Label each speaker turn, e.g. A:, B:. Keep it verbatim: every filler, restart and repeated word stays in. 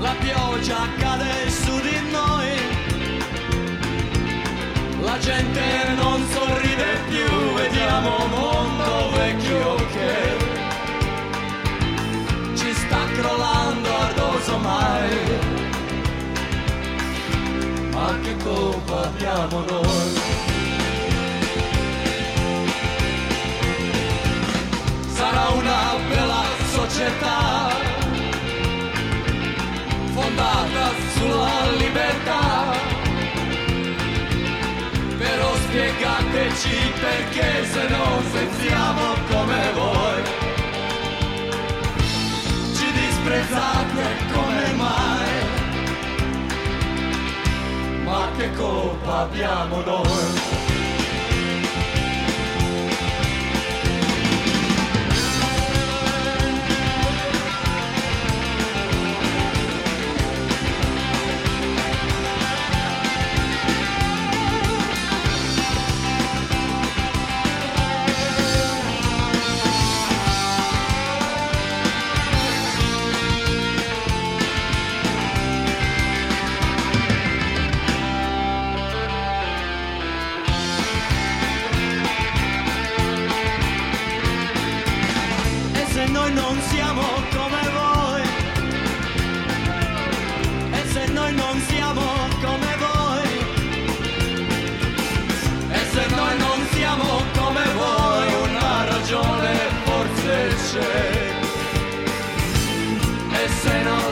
A: la pioggia cade su di noi, la gente non sorride più, vediamo un mondo vecchio che ci sta crollando addosso mai. Ma che colpa abbiamo noi? Sarà una bella società fondata sulla libertà, però spiegateci perché se non senziamo come voi ci disprezzate come mai. Ma che colpa abbiamo noi? Noi non siamo come voi, e se noi non siamo come voi, e se noi non siamo come voi, una ragione forse c'è, e se non